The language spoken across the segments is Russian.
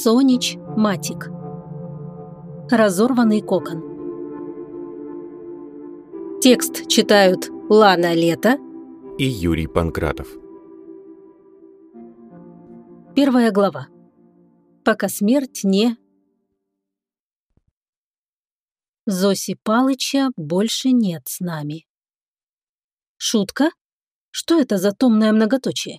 Сонич Матик. Разорванный кокон. Текст читают Лана Лето и Юрий Панкратов. Первая глава. Пока смерть не... Зоси Палыча больше нет с нами. Шутка? Что это за томное многоточие?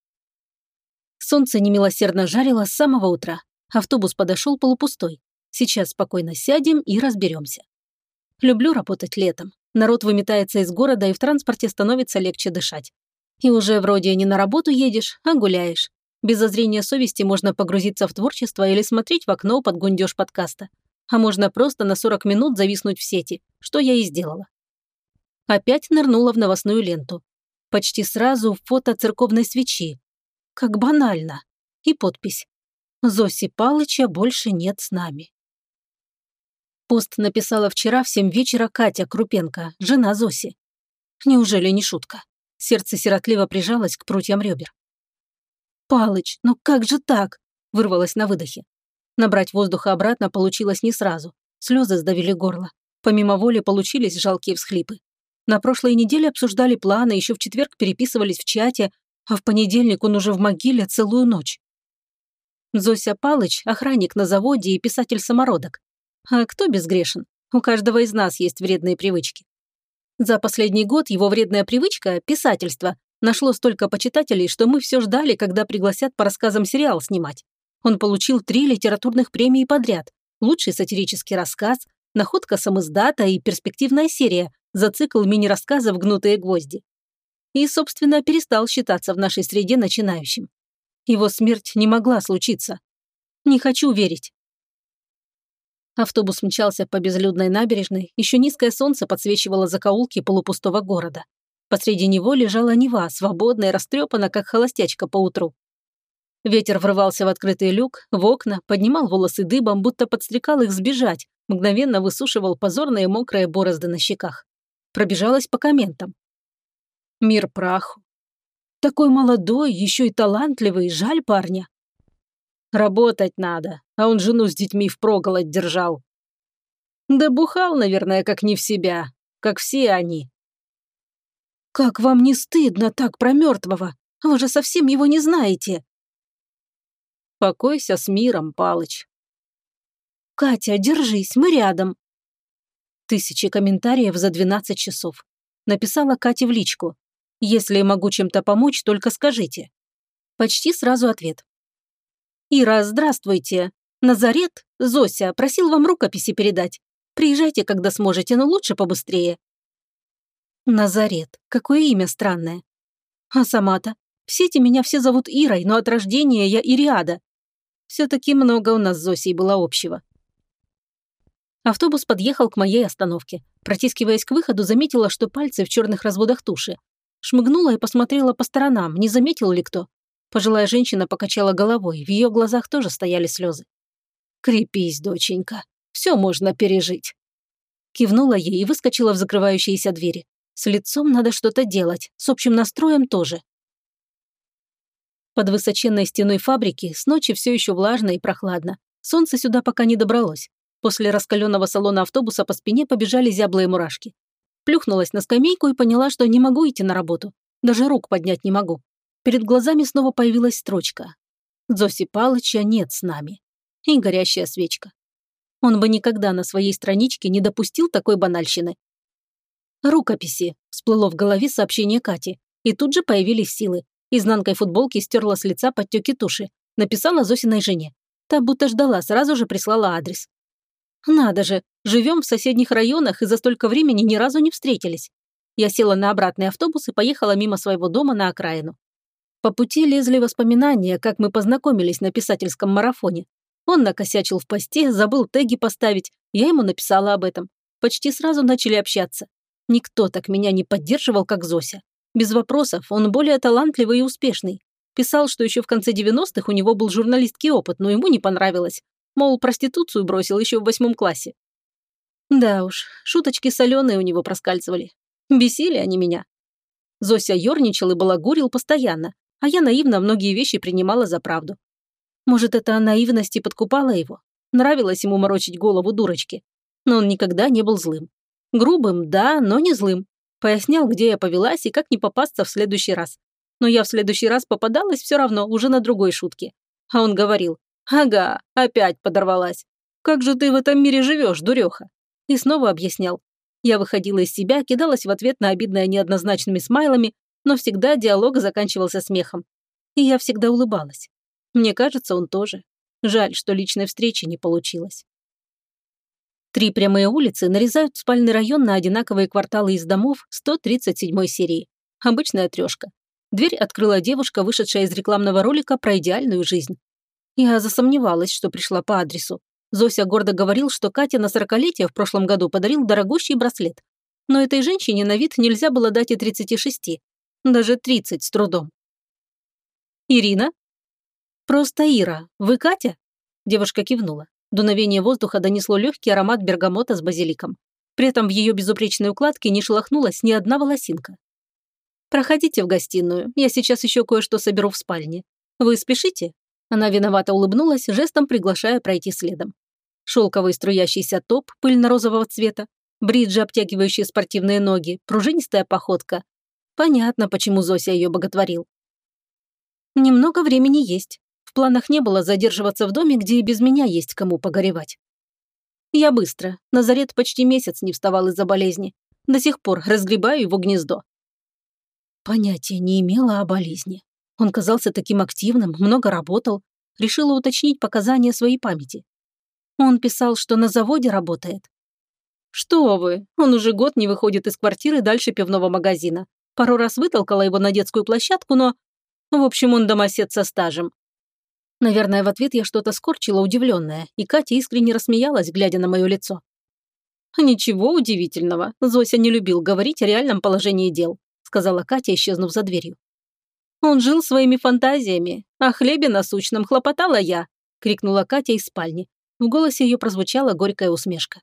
Солнце немилосердно жарило с самого утра. Автобус подошел полупустой. Сейчас спокойно сядем и разберемся. Люблю работать летом. Народ выметается из города, и в транспорте становится легче дышать. И уже вроде не на работу едешь, а гуляешь. Без зазрения совести можно погрузиться в творчество или смотреть в окно под гундёж подкаста. А можно просто на 40 минут зависнуть в сети, что я и сделала. Опять нырнула в новостную ленту. Почти сразу фото церковной свечи. Как банально. И подпись. Зоси Палыча больше нет с нами. Пост написала вчера в 7 вечера Катя Крупенко, жена Зоси. Неужели не шутка? Сердце сиротливо прижалось к прутьям ребер. «Палыч, ну как же так?» – вырвалось на выдохе. Набрать воздуха обратно получилось не сразу. Слезы сдавили горло. Помимо воли получились жалкие всхлипы. На прошлой неделе обсуждали планы, еще в четверг переписывались в чате, а в понедельник он уже в могиле целую ночь. Зося Палыч – охранник на заводе и писатель-самородок. А кто безгрешен? У каждого из нас есть вредные привычки. За последний год его вредная привычка – писательство – нашло столько почитателей, что мы все ждали, когда пригласят по рассказам сериал снимать. Он получил 3 литературных премии подряд: лучший сатирический рассказ, находка самиздата и перспективная серия за цикл мини-рассказов «Гнутые гвозди». И, собственно, перестал считаться в нашей среде начинающим. Его смерть не могла случиться. Не хочу верить. Автобус мчался по безлюдной набережной, еще низкое солнце подсвечивало закоулки полупустого города. Посреди него лежала Нева, свободная, растрепана, как холостячка поутру. Ветер врывался в открытый люк, в окна, поднимал волосы дыбом, будто подстрекал их сбежать, мгновенно высушивал позорные мокрые борозды на щеках. Пробежалась по комментам. Мир праху. Такой молодой, еще и талантливый, жаль парня. Работать надо, а он жену с детьми впроголодь держал. Да бухал, наверное, как не в себя, как все они. Как вам не стыдно так про мертвого? Вы же совсем его не знаете. Покойся с миром, Палыч. Катя, держись, мы рядом. Тысячи комментариев за 12 часов. Написала Кате в личку. Если могу чем-то помочь, только скажите. Почти сразу ответ. Ира, здравствуйте. Назарет, Зося, просил вам рукописи передать. Приезжайте, когда сможете, но лучше побыстрее. Назарет, какое имя странное. А сама-то? В сети меня все зовут Ирой, но от рождения я Ириада. Все-таки много у нас с Зосей было общего. Автобус подъехал к моей остановке. Протискиваясь к выходу, заметила, что пальцы в черных разводах туши. Шмыгнула и посмотрела по сторонам, не заметил ли кто. Пожилая женщина покачала головой, в ее глазах тоже стояли слезы. «Крепись, доченька, все можно пережить». Кивнула ей и выскочила в закрывающиеся двери. С лицом надо что-то делать, с общим настроем тоже. Под высоченной стеной фабрики с ночи все еще влажно и прохладно. Солнце сюда пока не добралось. После раскаленного салона автобуса по спине побежали зяблые мурашки. Плюхнулась на скамейку и поняла, что не могу идти на работу. Даже рук поднять не могу. Перед глазами снова появилась строчка. Зоси Палыча нет с нами. И горящая свечка. Он бы никогда на своей страничке не допустил такой банальщины. «Рукописи», – всплыло в голове сообщение Кати. И тут же появились силы. Изнанкой футболки стерла с лица подтеки туши. Написала Зосиной жене. Та будто ждала, сразу же прислала адрес. Надо же, живем в соседних районах и за столько времени ни разу не встретились. Я села на обратный автобус и поехала мимо своего дома на окраину. По пути лезли воспоминания, как мы познакомились на писательском марафоне. Он накосячил в посте, забыл теги поставить, я ему написала об этом. Почти сразу начали общаться. Никто так меня не поддерживал, как Зося. Без вопросов, он более талантливый и успешный. Писал, что еще в конце 90-х у него был журналистский опыт, но ему не понравилось. Мол, проституцию бросил еще в 8 классе. Да уж, шуточки соленые у него проскальзывали. Бесили они меня. Зося ерничал и балагурил постоянно, а я наивно многие вещи принимала за правду. Может, это наивность и подкупала его? Нравилось ему морочить голову дурочке. Но он никогда не был злым. Грубым, да, но не злым. Пояснял, где я повелась и как не попасться в следующий раз. Но я в следующий раз попадалась все равно, уже на другой шутке. А он говорил: «Ага, опять подорвалась. Как же ты в этом мире живешь, дуреха?» И снова объяснял. Я выходила из себя, кидалась в ответ на обидное неоднозначными смайлами, но всегда диалог заканчивался смехом. И я всегда улыбалась. Мне кажется, он тоже. Жаль, что личной встречи не получилось. 3 прямые улицы нарезают спальный район на одинаковые кварталы из домов 137 серии. Обычная трешка. Дверь открыла девушка, вышедшая из рекламного ролика про идеальную жизнь. Я засомневалась, что пришла по адресу. Зося гордо говорил, что Катя на 40-летие в прошлом году подарил дорогущий браслет. Но этой женщине на вид нельзя было дать и 36. Даже 30 с трудом. «Ирина?» «Просто Ира. Вы Катя?» Девушка кивнула. Дуновение воздуха донесло легкий аромат бергамота с базиликом. При этом в ее безупречной укладке не шелохнулась ни одна волосинка. «Проходите в гостиную. Я сейчас еще кое-что соберу в спальне. Вы спешите?» Она виновато улыбнулась, жестом приглашая пройти следом. Шелковый струящийся топ пыльно-розового цвета, бриджи, обтягивающие спортивные ноги, пружинистая походка. Понятно, почему Зося ее боготворил. Немного времени есть. В планах не было задерживаться в доме, где и без меня есть кому погоревать. Я быстро. Назарет почти месяц не вставал из-за болезни. До сих пор разгребаю его гнездо. Понятия не имела о болезни. Он казался таким активным, много работал. Решила уточнить показания своей памяти. Он писал, что на заводе работает. Что вы, он уже год не выходит из квартиры дальше пивного магазина. Пару раз вытолкала его на детскую площадку, но... В общем, он домосед со стажем. Наверное, в ответ я что-то скорчила удивленное, и Катя искренне рассмеялась, глядя на мое лицо. «Ничего удивительного. Зося не любил говорить о реальном положении дел», сказала Катя, исчезнув за дверью. «Он жил своими фантазиями. О хлебе насущном хлопотала я», крикнула Катя из спальни. В голосе ее прозвучала горькая усмешка.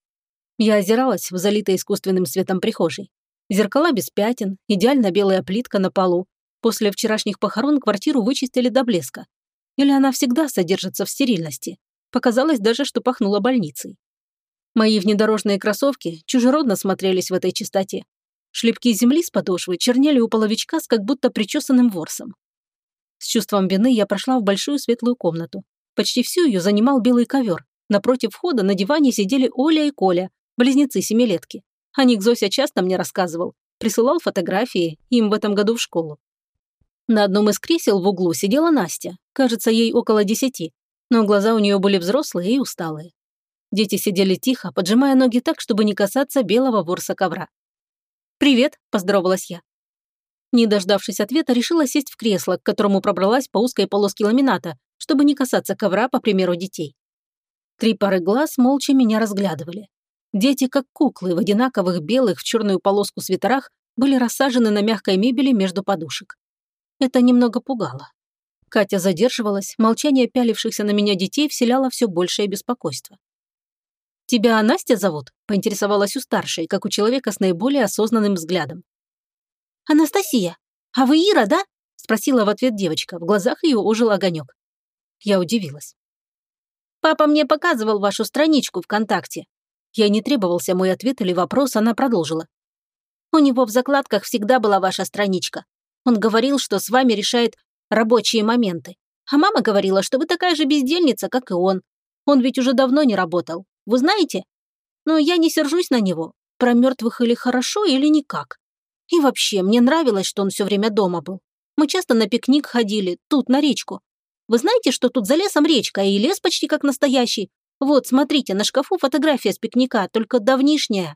Я озиралась в залитой искусственным светом прихожей. Зеркала без пятен, идеально белая плитка на полу. После вчерашних похорон квартиру вычистили до блеска. Или она всегда содержится в стерильности? Показалось даже, что пахнуло больницей. Мои внедорожные кроссовки чужеродно смотрелись в этой чистоте. Шлепки земли с подошвы чернели у половичка с как будто причесанным ворсом. С чувством вины я прошла в большую светлую комнату. Почти всю ее занимал белый ковер. Напротив входа на диване сидели Оля и Коля, близнецы-семилетки. О них Зося часто мне рассказывал. Присылал фотографии, им в этом году в школу. На одном из кресел в углу сидела Настя. Кажется, ей около 10, но глаза у нее были взрослые и усталые. Дети сидели тихо, поджимая ноги так, чтобы не касаться белого ворса ковра. «Привет», – поздоровалась я. Не дождавшись ответа, решила сесть в кресло, к которому пробралась по узкой полоске ламината, чтобы не касаться ковра, по примеру детей. 3 пары глаз молча меня разглядывали. Дети, как куклы в одинаковых белых в черную полоску свитерах, были рассажены на мягкой мебели между подушек. Это немного пугало. Катя задерживалась, молчание пялившихся на меня детей вселяло все большее беспокойство. «Тебя Настя зовут?» – поинтересовалась у старшей, как у человека с наиболее осознанным взглядом. «Анастасия, а вы Ира, да?» – спросила в ответ девочка, в глазах ее ожил огонек. Я удивилась. «Папа мне показывал вашу страничку ВКонтакте». Ей не требовался мой ответ или вопрос, она продолжила. «У него в закладках всегда была ваша страничка. Он говорил, что с вами решает рабочие моменты. А мама говорила, что вы такая же бездельница, как и он. Он ведь уже давно не работал. Вы знаете? Но я не сержусь на него. Про мертвых или хорошо, или никак. И вообще, мне нравилось, что он все время дома был. Мы часто на пикник ходили, тут, на речку. Вы знаете, что тут за лесом речка, и лес почти как настоящий? Вот, смотрите, на шкафу фотография с пикника, только давнишняя».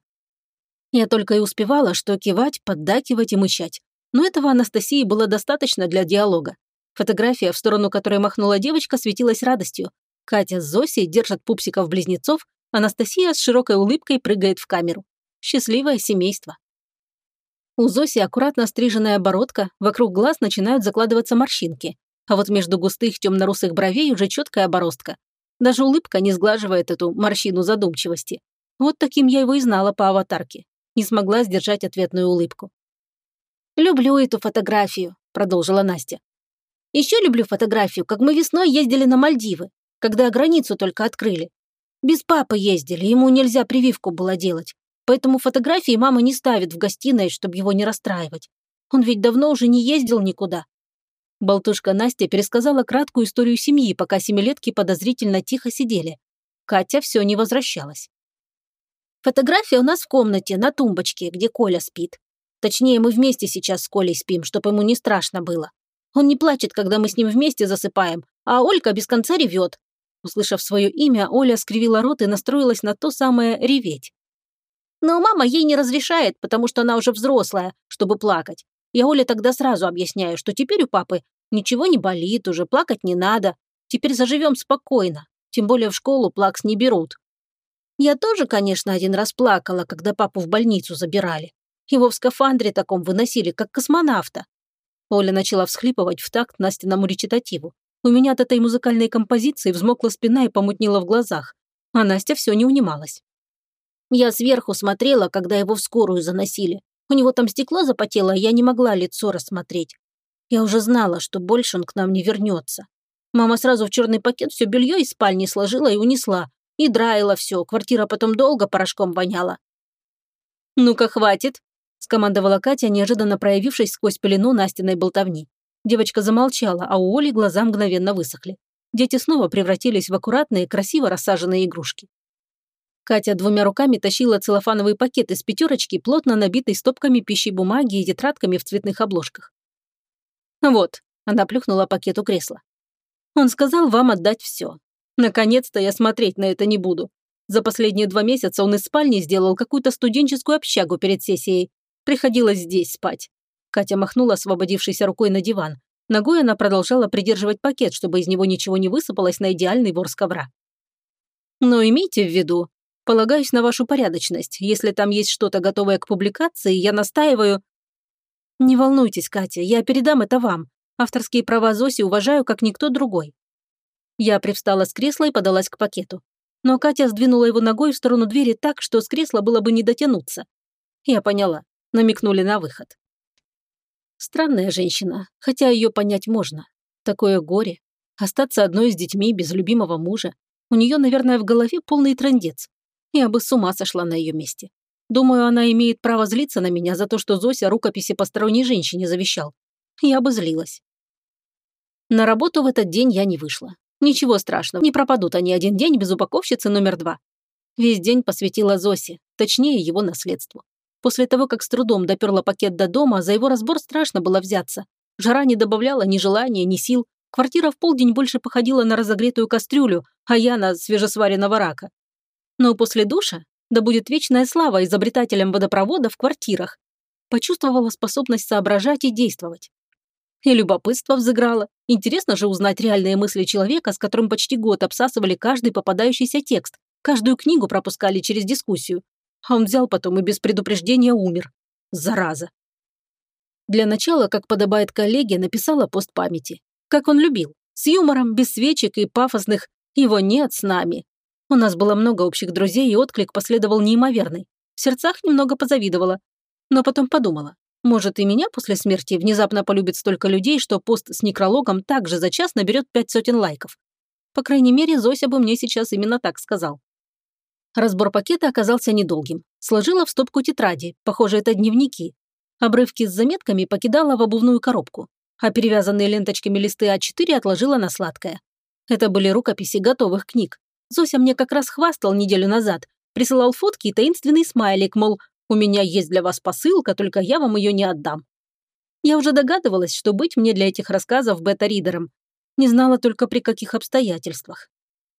Я только и успевала, что кивать, поддакивать и мычать. Но этого Анастасии было достаточно для диалога. Фотография, в сторону которой махнула девочка, светилась радостью. Катя с Зосей держат пупсиков-близнецов, Анастасия с широкой улыбкой прыгает в камеру. Счастливое семейство. У Зоси аккуратно стриженная бородка, вокруг глаз начинают закладываться морщинки, а вот между густых темно-русых бровей уже четкая бороздка. Даже улыбка не сглаживает эту морщину задумчивости. Вот таким я его и знала по аватарке. Не смогла сдержать ответную улыбку. «Люблю эту фотографию», – продолжила Настя. Еще люблю фотографию, как мы весной ездили на Мальдивы, когда границу только открыли. Без папы ездили, ему нельзя прививку было делать. Поэтому фотографии мама не ставит в гостиной, чтобы его не расстраивать. Он ведь давно уже не ездил никуда. Болтушка Настя пересказала краткую историю семьи, пока семилетки подозрительно тихо сидели. Катя все не возвращалась. Фотография у нас в комнате, на тумбочке, где Коля спит. Точнее, мы вместе сейчас с Колей спим, чтобы ему не страшно было. Он не плачет, когда мы с ним вместе засыпаем, а Олька без конца ревет. Услышав свое имя, Оля скривила рот и настроилась на то самое реветь. Но мама ей не разрешает, потому что она уже взрослая, чтобы плакать. Я Оле тогда сразу объясняю, что теперь у папы ничего не болит, уже плакать не надо. Теперь заживем спокойно, тем более в школу плакс не берут. Я тоже, конечно, один раз плакала, когда папу в больницу забирали. Его в скафандре таком выносили, как космонавта. Оля начала всхлипывать в такт Настиному речитативу. У меня от этой музыкальной композиции взмокла спина и помутнела в глазах. А Настя все не унималась. Я сверху смотрела, когда его в скорую заносили. У него там стекло запотело, а я не могла лицо рассмотреть. Я уже знала, что больше он к нам не вернется. Мама сразу в черный пакет все белье из спальни сложила и унесла. И драила все, квартира потом долго порошком воняла. «Ну-ка, хватит!» – скомандовала Катя, неожиданно проявившись сквозь пелену Настиной болтовни. Девочка замолчала, а у Оли глаза мгновенно высохли. Дети снова превратились в аккуратные, красиво рассаженные игрушки. Катя двумя руками тащила целлофановый пакет из пятерочки, плотно набитый стопками пищи бумаги и тетрадками в цветных обложках. «Вот», – она плюхнула пакет у кресла. «Он сказал вам отдать все. Наконец-то я смотреть на это не буду. За последние 2 месяца он из спальни сделал какую-то студенческую общагу перед сессией. Приходилось здесь спать». Катя махнула освободившейся рукой на диван. Ногой она продолжала придерживать пакет, чтобы из него ничего не высыпалось на идеальный ворс ковра. «Но имейте в виду, полагаюсь на вашу порядочность. Если там есть что-то готовое к публикации, я настаиваю...» «Не волнуйтесь, Катя, я передам это вам. Авторские права Зоси уважаю, как никто другой». Я привстала с кресла и подалась к пакету. Но Катя сдвинула его ногой в сторону двери так, что с кресла было бы не дотянуться. Я поняла, намекнули на выход. Странная женщина, хотя ее понять можно. Такое горе. Остаться одной с детьми без любимого мужа. У нее, наверное, в голове полный трындец. Я бы с ума сошла на ее месте. Думаю, она имеет право злиться на меня за то, что Зося рукописи посторонней женщине завещал. Я бы злилась. На работу в этот день я не вышла. Ничего страшного, не пропадут они один день без упаковщицы номер 2. Весь день посвятила Зосе, точнее его наследству. После того, как с трудом доперла пакет до дома, за его разбор страшно было взяться. Жара не добавляла ни желания, ни сил. Квартира в полдень больше походила на разогретую кастрюлю, а я на свежесваренного рака. Но после душа, да будет вечная слава изобретателям водопровода в квартирах, почувствовала способность соображать и действовать. И любопытство взыграло. Интересно же узнать реальные мысли человека, с которым почти год обсасывали каждый попадающийся текст, каждую книгу пропускали через дискуссию. А он взял потом и без предупреждения умер. Зараза. Для начала, как подобает коллеге, написала пост памяти. Как он любил. С юмором, без свечек и пафосных «его нет с нами». У нас было много общих друзей, и отклик последовал неимоверный. В сердцах немного позавидовала. Но потом подумала. Может, и меня после смерти внезапно полюбит столько людей, что пост с некрологом также за час наберет 500 лайков. По крайней мере, Зося бы мне сейчас именно так сказал. Разбор пакета оказался недолгим. Сложила в стопку тетради, похоже, это дневники. Обрывки с заметками покидала в обувную коробку, а перевязанные ленточками листы А4 отложила на сладкое. Это были рукописи готовых книг. Зося мне как раз хвастал неделю назад, присылал фотки и таинственный смайлик, мол, у меня есть для вас посылка, только я вам ее не отдам. Я уже догадывалась, что быть мне для этих рассказов бета-ридером. Не знала только при каких обстоятельствах.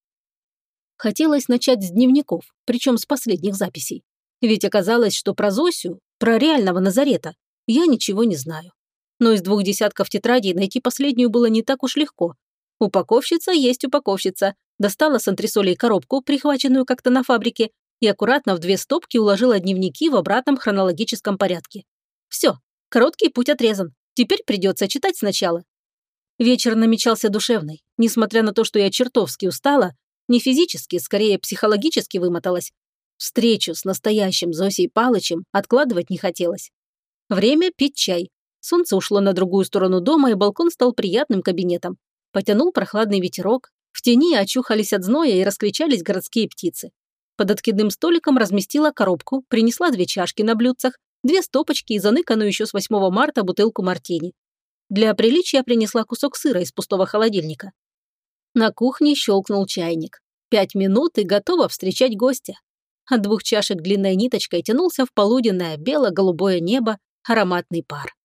Хотелось начать с дневников, причем с последних записей. Ведь оказалось, что про Зосю, про реального Назарета, я ничего не знаю. Но из 2 десятков тетрадей найти последнюю было не так уж легко. Упаковщица есть упаковщица. Достала с антресолей коробку, прихваченную как-то на фабрике, и аккуратно в 2 стопки уложила дневники в обратном хронологическом порядке. Все, короткий путь отрезан. Теперь придется читать сначала. Вечер намечался душевный. Несмотря на то, что я чертовски устала, не физически, скорее психологически вымоталась. Встречу с настоящим Зосей Палычем откладывать не хотелось. Время пить чай. Солнце ушло на другую сторону дома, и балкон стал приятным кабинетом. Потянул прохладный ветерок. В тени очухались от зноя и раскричались городские птицы. Под откидным столиком разместила коробку, принесла 2 чашки на блюдцах, 2 стопочки и заныканную еще с 8 марта бутылку мартини. Для приличия принесла кусок сыра из пустого холодильника. На кухне щелкнул чайник. 5 минут и готова встречать гостя. От 2 чашек длинной ниточкой тянулся в полуденное бело-голубое небо ароматный пар.